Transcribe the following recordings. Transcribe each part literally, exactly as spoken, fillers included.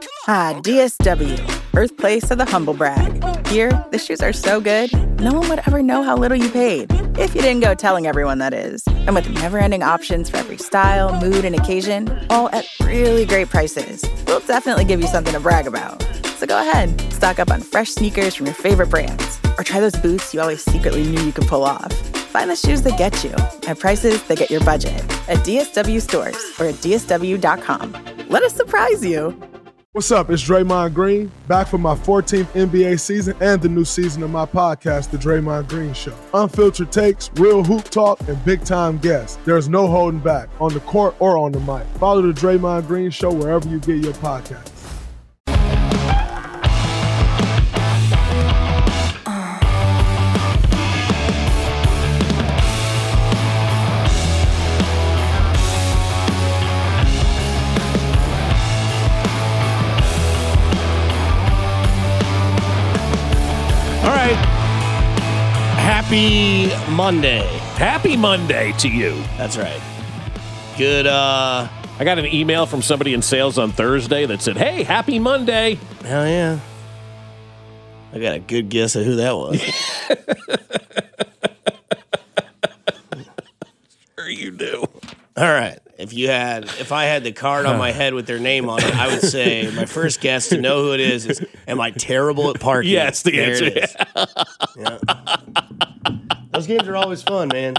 Ah, D S W, birthplace of the humble brag. Here, the shoes are so good, no one would ever know how little you paid. If you didn't go telling everyone, that is. And with never-ending options for every style, mood, and occasion, all at really great prices, we'll definitely give you something to brag about. So go ahead, stock up on fresh sneakers from your favorite brands, or try those boots you always secretly knew you could pull off. Find the shoes that get you at prices that get your budget at D S W stores or at D S W dot com. Let us surprise you. What's up? It's Draymond Green, back for my fourteenth N B A season and the new season of my podcast, The Draymond Green Show. Unfiltered takes, real hoop talk, and big-time guests. There's no holding back, on the court or on the mic. Follow The Draymond Green Show wherever you get your podcasts. Happy Monday. Happy Monday to you. That's right. Good, uh... I got an email from somebody in sales on Thursday that said, hey, happy Monday. Hell yeah. I got a good guess of who that was. Sure you do. All right. If you had, if I had the card on my head with their name on it, I would say my first guess to know who it is is, am I terrible at parking? Yes, the there answer. It is. Yeah. Those games are always fun, man.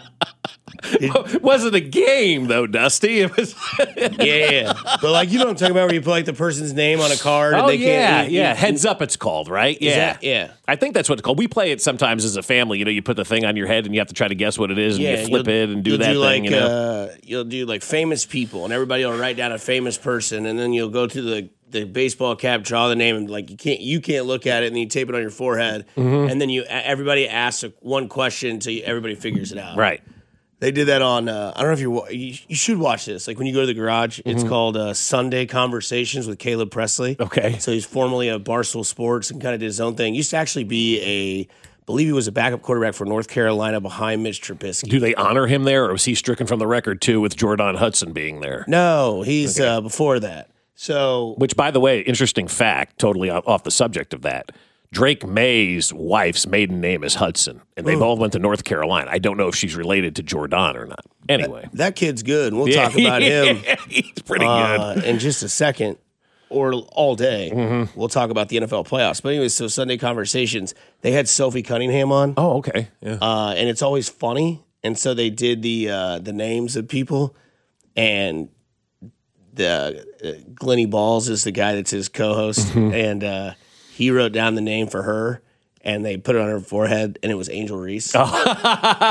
It wasn't a game, though, Dusty. It was. Yeah, but like, you know what I'm talking about, where you put like the person's name on a card and oh, they yeah, can't. You, yeah. you, Heads up, it's called, right? Yeah, that, yeah. I think that's what it's called. We play it sometimes as a family. You know, you put the thing on your head and you have to try to guess what it is, and yeah, you flip it and do you'll that do thing. Like, you know, uh, you'll do like famous people, and everybody will write down a famous person, and then you'll go to the. the baseball cap, draw the name, and like you can't you can't look at it, and then you tape it on your forehead, mm-hmm. and then you everybody asks one question until everybody figures it out. Right. They did that on. Uh, I don't know if you're. You, you should watch this. Like when you go to the garage, mm-hmm. it's called uh, Sunday Conversations with Caleb Presley. Okay. So he's formerly of Barstool Sports and kind of did his own thing. Used to actually be a. I believe he was a backup quarterback for North Carolina behind Mitch Trubisky. Do they honor him there, or was he stricken from the record too with Jordan Hudson being there? No, he's okay. uh, before that. So, which, by the way, interesting fact, totally off the subject of that. Drake May's wife's maiden name is Hudson, and they Ooh. both went to North Carolina. I don't know if she's related to Jordan or not. Anyway. That, that kid's good. We'll yeah, talk about him. He's pretty uh, good. In just a second, or all day. Mm-hmm. We'll talk about the N F L playoffs. But anyway, so Sunday Conversations, they had Sophie Cunningham on. Oh, okay. Yeah. Uh, and it's always funny. And so they did the uh, the names of people, and the uh, Glenny Balls is the guy that's his co-host, mm-hmm. and uh, he wrote down the name for her, and they put it on her forehead, and it was Angel Reese. Oh.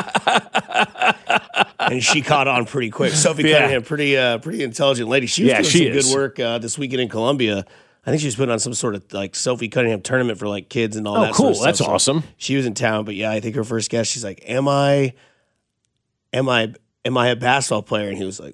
And she caught on pretty quick. Sophie yeah. Cunningham, pretty uh, pretty intelligent lady. She was yeah, doing she some is. good work uh, this weekend in Columbia. I think she was putting on some sort of like Sophie Cunningham tournament for like kids and all oh, that. Cool. Sort of stuff. That's so awesome. She was in town, but yeah, I think her first guess, she's like, "Am I, am I, am I a basketball player?" And he was like,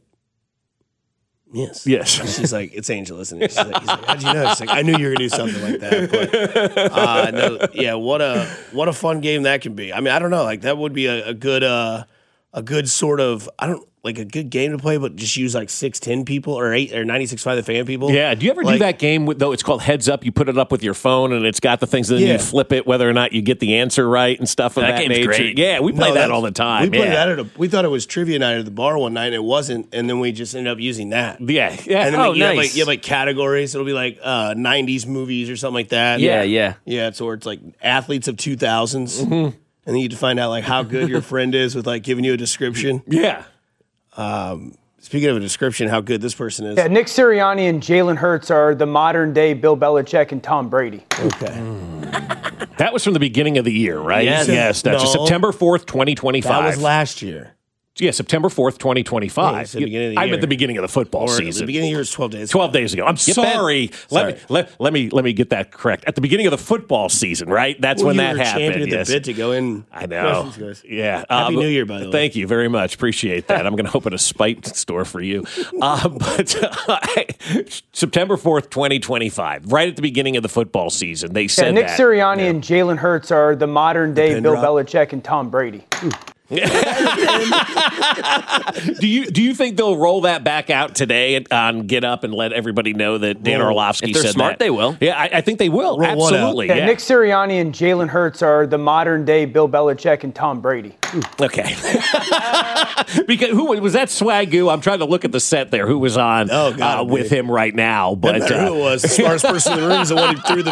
Yes. Yes. And she's like, it's Angel, isn't it? She's like, he's like, how'd you know? She's like, I knew you were gonna do something like that. But uh, no, yeah, what a what a fun game that can be. I mean, I don't know, like that would be a, a good uh, a good sort of I don't like a good game to play, but just use like six ten people or eight or ninety-six point five the fan people. Yeah. Do you ever like, do that game with, though? It's called Heads Up. You put it up with your phone, and it's got the things, and then yeah. you flip it whether or not you get the answer right and stuff of that, that game's nature. great. Yeah, we play no, that all the time. We played yeah. that at a, we thought it was trivia night at the bar one night, and it wasn't, and then we just ended up using that. Yeah, yeah. And then oh, like, you, nice. have like, you have like categories. It'll be like uh, nineties movies or something like that. Yeah, yeah. Yeah, so it's like athletes of two thousands. Mm-hmm. And then you have to find out like how good your friend is with like giving you a description. Yeah. Um, speaking of a description, how good this person is. Yeah, Nick Sirianni and Jalen Hurts are the modern day Bill Belichick and Tom Brady. Okay. Mm. That was from the beginning of the year, right? Yes. Yes, that's No. September fourth, twenty twenty-five. That was last year. Yeah, September fourth, twenty twenty-five. Yeah, it's the beginning of the I'm year. at the beginning of the football Or season. the beginning of the year is twelve days. twelve days ago. I'm sorry. Let Sorry. me let, let me let me get that correct. At the beginning of the football season, right? That's Well, when you that were happened. champion Yes. the bid to go in. I know. Questions, guys. Yeah. Happy Um, New Year, by the way. Thank you very much. Appreciate that. I'm going to open a spite store for you. Uh, but uh, September fourth, twenty twenty-five, right at the beginning of the football season, they said Yeah, Nick that. Sirianni Yeah. and Jalen Hurts are the modern day pin Bill drop. Belichick and Tom Brady. Ooh. do you do you think they'll roll that back out today on Get Up and let everybody know that Dan Orlovsky if they're said smart, that? They will. Yeah, I, I think they will. Roll one Absolutely. Yeah, Yeah. Nick Sirianni and Jalen Hurts are the modern day Bill Belichick and Tom Brady. Okay. Because who was that Swagoo? I'm trying to look at the set there. Who was on Oh, God, uh, with him right now? Doesn't But matter uh, who it was. The smartest person in the room is the one who threw the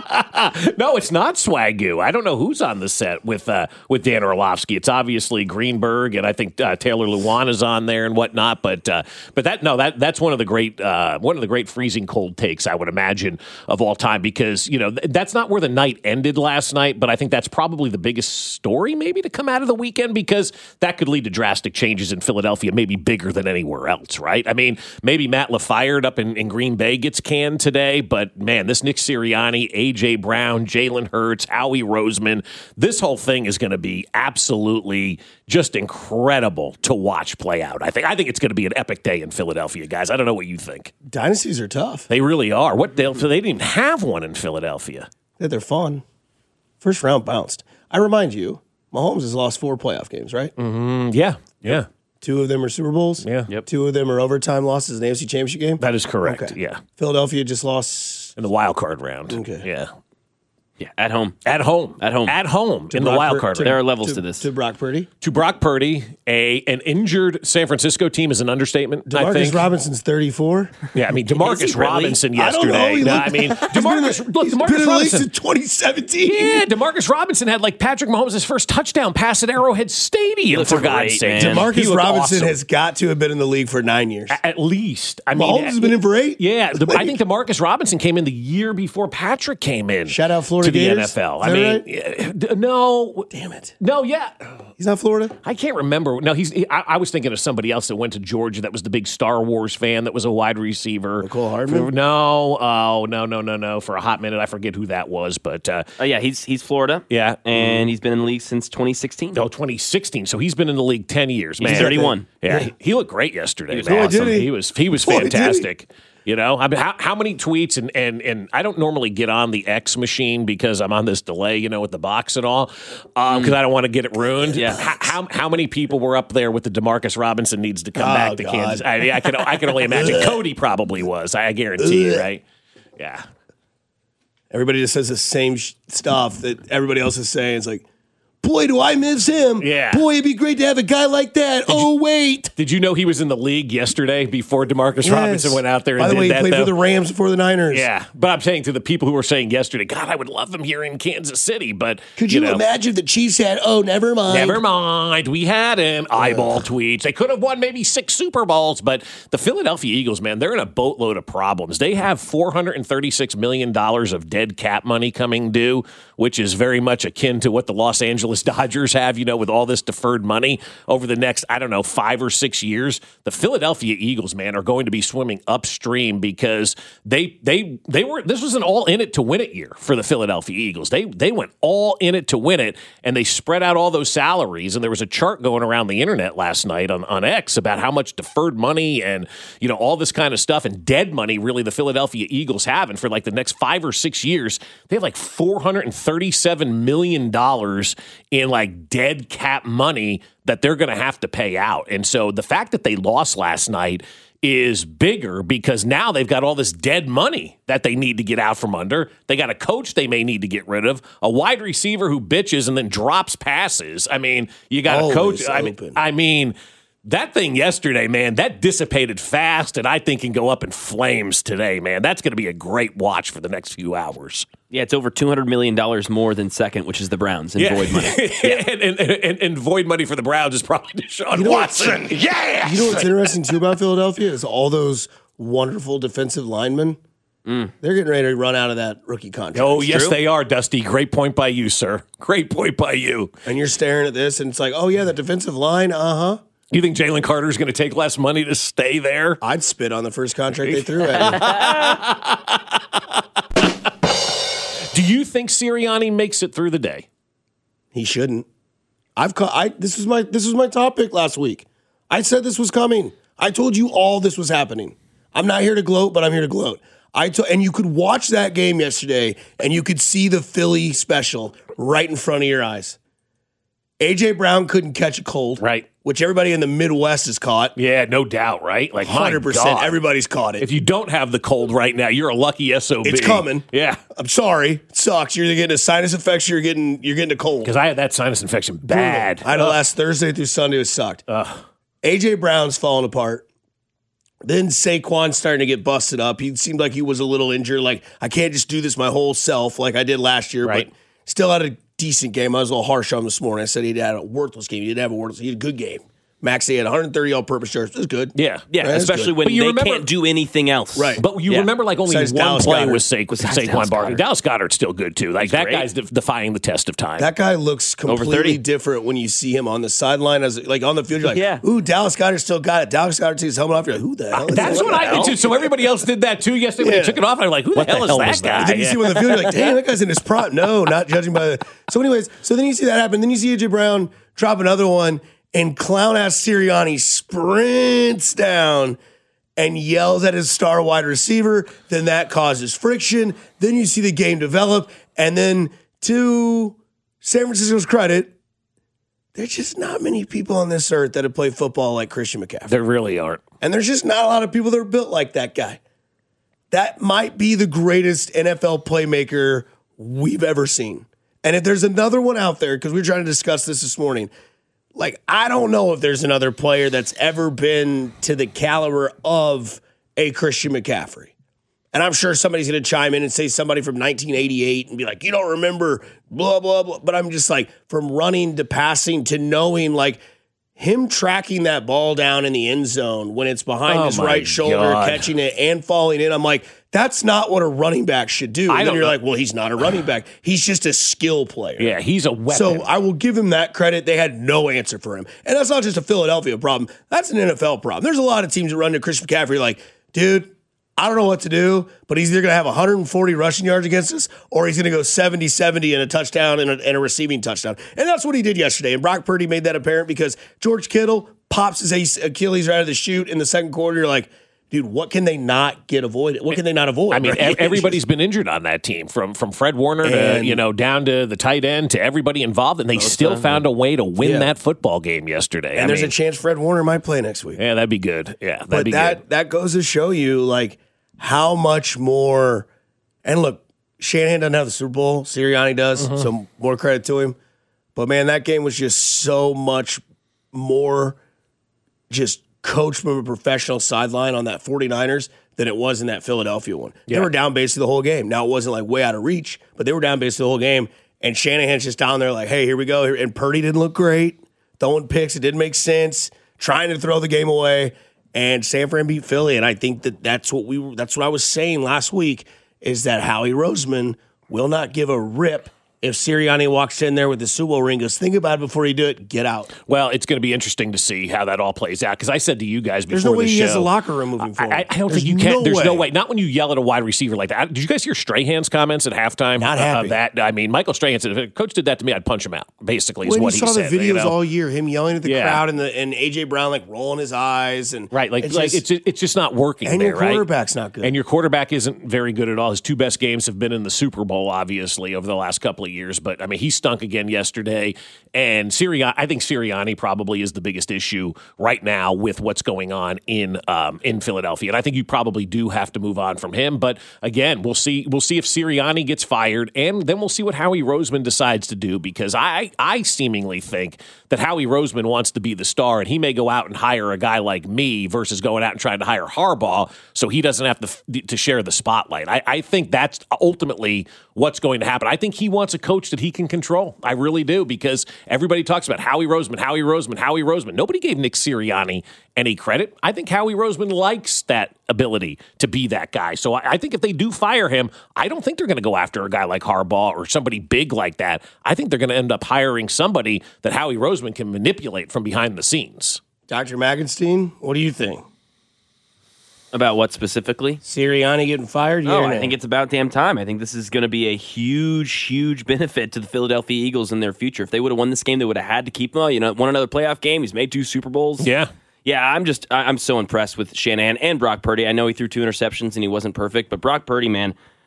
pin. no, it's not Swagoo. I don't know who's on the set with uh, with Dan Orlovsky. It's obviously Greenberg, and I think uh, Taylor Lewan is on there and whatnot. But uh, but that no, that that's one of the great uh, one of the great freezing cold takes I would imagine of all time, because you know th- that's not where the night ended last night, but I think that's probably the biggest story maybe to come out of the weekend, because that could lead to drastic changes in Philadelphia, maybe bigger than anywhere else, right? I mean, maybe Matt LaFleur up in, in Green Bay gets canned today, but man, this Nick Sirianni, A J Brown, Jalen Hurts, Howie Roseman, this whole thing is going to be absolutely just incredible to watch play out. I think I think it's going to be an epic day in Philadelphia, guys. I don't know what you think. Dynasties are tough. They really are. What they, they didn't even have one in Philadelphia. Yeah, they're fun. First round bounced. I remind you, Mahomes has lost four playoff games, right? Mm, yeah, yeah. Two of them are Super Bowls. Yeah. Yep. Two of them are overtime losses in the A F C Championship game. That is correct. Okay. Yeah. Philadelphia just lost In the wild card round. Okay. Yeah. Yeah, at home. At home. At home. At home in the Brock wild Pur- card to- round. There are levels to, to this. To Brock Purdy. To Brock Purdy, a an injured San Francisco team is an understatement, I Demarcus think. Robinson's thirty-four. Yeah, I mean, Demarcus Is he really? Robinson I don't know. yesterday. He No, looked- I mean, Demarcus, look, He's Demarcus been in the league Robinson. since twenty seventeen. Yeah, Demarcus Robinson had like Patrick Mahomes' first touchdown pass at Arrowhead Stadium, looked for great, God's sake. man. He Demarcus looked Robinson awesome. has got to have been in the league for nine years. At least. I mean, Mahomes has been in for eight. Yeah, the, I think Demarcus Robinson came in the year before Patrick came in. Shout out Florida to the Gators. N F L. Is I that mean, right? yeah, d- no, Damn it. no, yeah. He's not Florida? I can't remember. No, he's. He, I, I was thinking of somebody else that went to Georgia. That was the big Star Wars fan. That was a wide receiver. Nicole Hardman? No. Oh, no, no, no, no. For a hot minute, I forget who that was. But uh, Oh, yeah, he's he's Florida. yeah, And he's been in the league since twenty sixteen. oh, twenty sixteen. So he's been in the league ten years. Man, He's thirty-one. Yeah, he, he looked great yesterday. He was man. awesome. Boy, did he. He was. He was Boy, did he. fantastic. You know, I mean, how, how many tweets and, and and I don't normally get on the X machine because I'm on this delay, you know, with the box and all, because um, I don't want to get it ruined. Yeah. How, how how many people were up there with the Demarcus Robinson needs to come Oh, back to God. Kansas? I, I can I can only imagine. Cody probably was. I guarantee you, right? Yeah. Everybody just says the same sh- stuff that everybody else is saying. It's like, boy, do I miss him. Yeah. Boy, it'd be great to have a guy like that. Oh, wait. Did you know he was in the league yesterday before Demarcus Yes. Robinson went out there and By the did way, that? he played though? for the Rams before the Niners. Yeah, but I'm saying to the people who were saying yesterday, God, I would love him here in Kansas City. But Could you, know, imagine if the Chiefs had, oh, never mind. Never mind. We had him. Eyeball tweets. They could have won maybe six Super Bowls, but the Philadelphia Eagles, man, they're in a boatload of problems. They have four hundred thirty-six million dollars of dead cap money coming due, which is very much akin to what the Los Angeles Dodgers have, you know, with all this deferred money over the next, I don't know, five or six years. The Philadelphia Eagles, man, are going to be swimming upstream because they they they were this was an all in it to win it year for the Philadelphia Eagles. They they went all in it to win it, and they spread out all those salaries. And there was a chart going around the internet last night on, on X about how much deferred money and, you know, all this kind of stuff and dead money really the Philadelphia Eagles have. And for like the next five or six years, they have like four hundred thirty-seven million dollars in like dead cap money that they're going to have to pay out. And so the fact that they lost last night is bigger because now they've got all this dead money that they need to get out from under. They got a coach they may need to get rid of, a wide receiver who bitches and then drops passes. I mean, you got Always a coach. I mean, open. I mean, that thing yesterday, man, that dissipated fast and I think can go up in flames today, man. That's going to be a great watch for the next few hours. Yeah, it's over two hundred million dollars more than second, which is the Browns in void money. Yeah. and, and, and, and void money for the Browns is probably Deshaun You know Watson. Yeah. You know what's interesting, too, about Philadelphia is all those wonderful defensive linemen. Mm. They're getting ready to run out of that rookie contract. Oh, yes, true. they are, Dusty. Great point by you, sir. Great point by you. And you're staring at this, and it's like, oh, yeah, the defensive line, uh-huh. You think Jalen Carter's going to take less money to stay there? I'd spit on the first contract they threw at me. Do you think Sirianni makes it through the day? He shouldn't. I've ca- I this was my this was my topic last week. I said this was coming. I told you all this was happening. I'm not here to gloat, but I'm here to gloat. I to- and you could watch that game yesterday, and you could see the Philly special right in front of your eyes. A J. Brown couldn't catch a cold. Right. Which everybody in the Midwest has caught. Yeah, no doubt, right? Like, one hundred percent. my God. Everybody's caught it. If you don't have the cold right now, you're a lucky S O B. It's coming. Yeah. I'm sorry. It sucks. You're either getting a sinus infection or you're getting, you're getting a cold. Because I had that sinus infection bad. I had it last Thursday through Sunday. It sucked. Ugh. A J. Brown's falling apart. Then Saquon's starting to get busted up. He seemed like he was a little injured. Like, I can't just do this my whole self like I did last year. Right. But still had a decent game. I was a little harsh on him this morning. I said he had a worthless game. He didn't have a worthless. He had a good game. Max, he had one hundred thirty all-purpose yards. It was good. Yeah. Yeah, Right, especially good. when But you they remember- can't do anything else. Right. But you Yeah. remember, like, only Besides one Dallas play Goedert. with Sa- Besides Saquon Dallas Barkley. Goedert. Dallas Goedert's still good, too. Like, that great. guy's def- defying the test of time. That guy looks completely thirty. different when you see him on the sideline. As like on the field, you're like, Yeah. ooh, Dallas Goedert still got it. Dallas Goedert takes his helmet off. You're like, who the hell is That's that? what I did, too. So everybody else did that, too, yesterday when Yeah. they took it off. I'm like, who the What the hell is hell that was that? guy? Then you see him on the field, you're like, damn, that guy's in his prime. No, not judging by the. So, anyways, so then you see that happen. Then you see A J. Brown drop another one, and clown ass Sirianni sprints down and yells at his star wide receiver. Then that causes friction. Then you see the game develop. And then to San Francisco's credit, there's just not many people on this earth that have played football like Christian McCaffrey. There really aren't. And there's just not a lot of people that are built like that guy. That might be the greatest N F L playmaker we've ever seen. And if there's another one out there, because we were trying to discuss this this morning, like, I don't know if there's another player that's ever been to the caliber of a Christian McCaffrey. And I'm sure somebody's going to chime in and say somebody from nineteen eighty-eight and be like, you don't remember, blah, blah, blah. But I'm just like, from running to passing to knowing, like, him tracking that ball down in the end zone when it's behind Oh his my right shoulder, God. catching it and falling in. I'm like, that's not what a running back should do. I And then don't you're know. like, well, he's not a running back. He's just a skill player. Yeah, he's a weapon. So I will give him that credit. They had no answer for him. And that's not just a Philadelphia problem. That's an N F L problem. There's a lot of teams that run to Christian McCaffrey like, dude, I don't know what to do, but he's either going to have one hundred forty rushing yards against us or he's going to go seventy seventy and a touchdown and a, and a receiving touchdown. And that's what he did yesterday. And Brock Purdy made that apparent because George Kittle pops his Achilles right out of the chute in the second quarter. You're like, dude, what can they not get avoided? What can they not avoid? I mean, Right? ev- everybody's been injured on that team, from from Fred Warner to And- you know down to the tight end to everybody involved, and they still found a way to win Yeah. that football game yesterday. And I there's mean, a chance Fred Warner might play next week. yeah, that'd be good. Yeah, that'd But be that good. that goes to show you like how much more. And look, Shanahan doesn't have the Super Bowl. Sirianni does, Mm-hmm. so more credit to him. But man, that game was just so much more just coached from a professional sideline on that 49ers than it was in that Philadelphia one. Yeah. They were down basically the whole game. Now it wasn't like way out of reach, but they were down basically the whole game. And Shanahan's just down there like, hey, here we go. And Purdy didn't look great. Throwing picks, it didn't make sense. Trying to throw the game away. And San Fran beat Philly. And I think that that's what we were, that's what I was saying last week is that Howie Roseman will not give a rip if Sirianni walks in there with the Super Bowl ring, goes, think about it before you do it, get out. Well, it's going to be interesting to see how that all plays out. Because I said to you guys before There's no way the he show, has a locker room moving I, forward. I, I don't There's think you can. no There's way. no way. Not when you yell at a wide receiver like that. Did you guys hear Strahan's comments at halftime? Not uh, happy. that I mean, Michael Strahan said, if a coach did that to me, I'd punch him out. Basically, is When what you he saw said. the videos you know? all year, him yelling at the Yeah. crowd and the and A J Brown like rolling his eyes and Right, like it's like just- it's it's just not working. and there, your right? quarterback's not good. And your quarterback isn't very good at all. His two best games have been in the Super Bowl, obviously, over the last couple of years. But I mean, he stunk again yesterday. And Sirianni, I think Sirianni probably is the biggest issue right now with what's going on in um, in Philadelphia. And I think you probably do have to move on from him. But again, we'll see. We'll see if Sirianni gets fired, and then we'll see what Howie Roseman decides to do. Because I I seemingly think that Howie Roseman wants to be the star, and he may go out and hire a guy like me versus going out and trying to hire Harbaugh, so he doesn't have to to share the spotlight. I, I think that's ultimately what's going to happen. I think he wants a coach that he can control. I really do, because everybody talks about Howie Roseman, Howie Roseman, Howie Roseman. Nobody gave Nick Sirianni any credit. I think Howie Roseman likes that ability to be that guy. So I, I think if they do fire him, I don't think they're going to go after a guy like Harbaugh or somebody big like that. I think they're going to end up hiring somebody that Howie Roseman can manipulate from behind the scenes. Doctor Magenstein, what do you think? About what specifically? Sirianni getting fired? Yeah Oh, or I nay? think it's about damn time. I think this is going to be a huge, huge benefit to the Philadelphia Eagles in their future. If they would have won this game, they would have had to keep him. You know, won another playoff game. He's made two Super Bowls. Yeah. Yeah, I'm just, I- I'm so impressed with Shanahan and Brock Purdy. I know he threw two interceptions and he wasn't perfect, but Brock Purdy, man,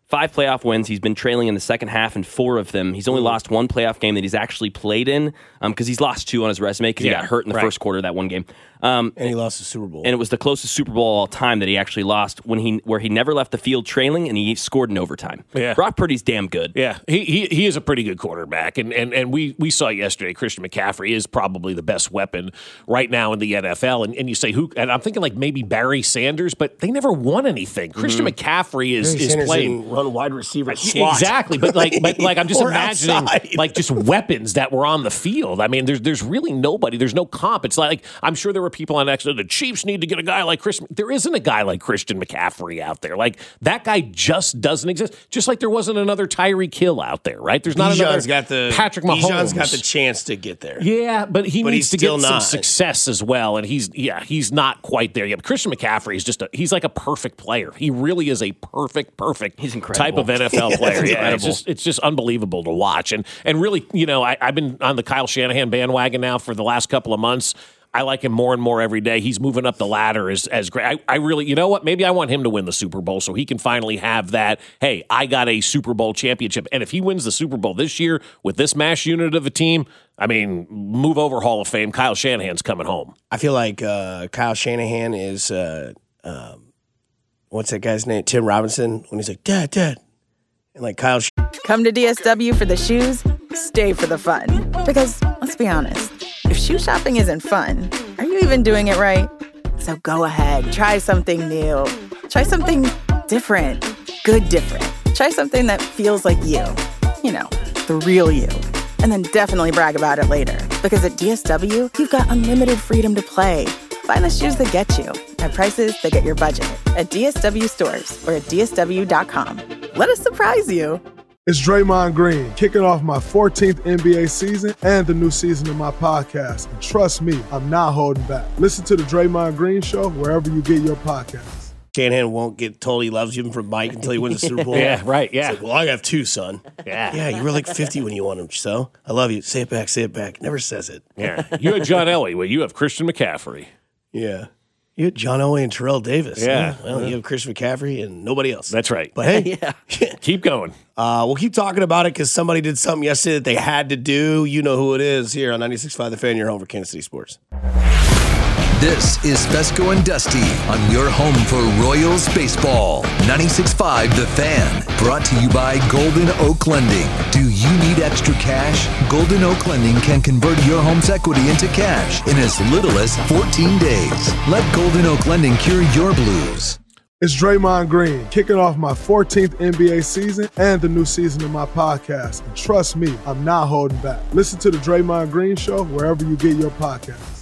Five playoff wins. He's been trailing in the second half in four of them. He's only lost one playoff game that he's actually played in because um, he's lost two on his resume because yeah, he got hurt in the right. first quarter of that one game. Um, and he lost the Super Bowl. And it was the closest Super Bowl of all time that he actually lost when he where he never left the field trailing and he scored in overtime. Yeah. Brock Purdy's damn good. Yeah, he he, he is a pretty good quarterback. And, and and we we saw yesterday Christian McCaffrey is probably the best weapon right now in the N F L. And, and you say who? And I'm thinking like maybe Barry Sanders, but they never won anything. Christian mm-hmm. McCaffrey is, Barry is Sanders playing. didn't run wide receiver slot. Exactly, but like, but like, I'm just Or imagining outside. like just weapons that were on the field. I mean, there's there's really nobody. There's no comp. It's like I'm sure there were people on X. The Chiefs need to get a guy like Christian. There isn't a guy like Christian McCaffrey out there. Like that guy just doesn't exist. Just like there wasn't another Tyreek Hill out there, right? There's not Bijan's another got the Patrick Mahomes. Bijan's got the chance to get there. Yeah, but he But needs he's to get still some not. success as well, and he's yeah he's not quite there yet. But Christian McCaffrey is just a, he's like a perfect player. He really is a perfect, perfect He's incredible. type of N F L player. He's Yeah, it's incredible. just it's just unbelievable to watch, and and really, you know, I, I've been on the Kyle Shanahan bandwagon now for the last couple of months. I like him more and more every day. He's moving up the ladder as as great. I, I really, you know what? Maybe I want him to win the Super Bowl so he can finally have that. Hey, I got a Super Bowl championship, and if he wins the Super Bowl this year with this mash unit of a team, I mean, move over Hall of Fame. Kyle Shanahan's coming home. I feel like uh, Kyle Shanahan is, uh, um, what's that guy's name? Tim Robinson, when he's like, Dad, Dad. And like Kyle Sh- Come to D S W for the shoes, stay for the fun. Because, let's be honest, if shoe shopping isn't fun, are you even doing it right? So go ahead, try something new. Try something different. Good different. Try something that feels like you. You know, the real you. And then definitely brag about it later. Because at D S W, you've got unlimited freedom to play. Find the shoes that get you at prices that get your budget at D S W stores or at D S W dot com. Let us surprise you. It's Draymond Green, kicking off my fourteenth N B A season and the new season of my podcast. And trust me, I'm not holding back. Listen to the Draymond Green Show wherever you get your podcasts. Shanahan won't get told he loves you from Mike until he wins the Super Bowl. Yeah, right, yeah. It's like, well, I have two, son. Yeah. Yeah, you were like fifty when you won them, so I love you. Say it back, say it back. Never says it. Yeah, you had John Elway. Well, you have Christian McCaffrey. Yeah. You had John Elway and Terrell Davis. Yeah. Well, you have Christian McCaffrey and nobody else. That's right. But hey, Yeah. Keep going. uh, we'll keep talking about it because somebody did something yesterday that they had to do. You know who it is here on ninety-six point five The Fan, your home for Kansas City sports. This is Fesco and Dusty on your home for Royals baseball. ninety-six point five The Fan, brought to you by Golden Oak Lending. Do you need extra cash? Golden Oak Lending can convert your home's equity into cash in as little as fourteen days. Let Golden Oak Lending cure your blues. It's Draymond Green, kicking off my fourteenth N B A season and the new season of my podcast. And trust me, I'm not holding back. Listen to the Draymond Green Show wherever you get your podcasts.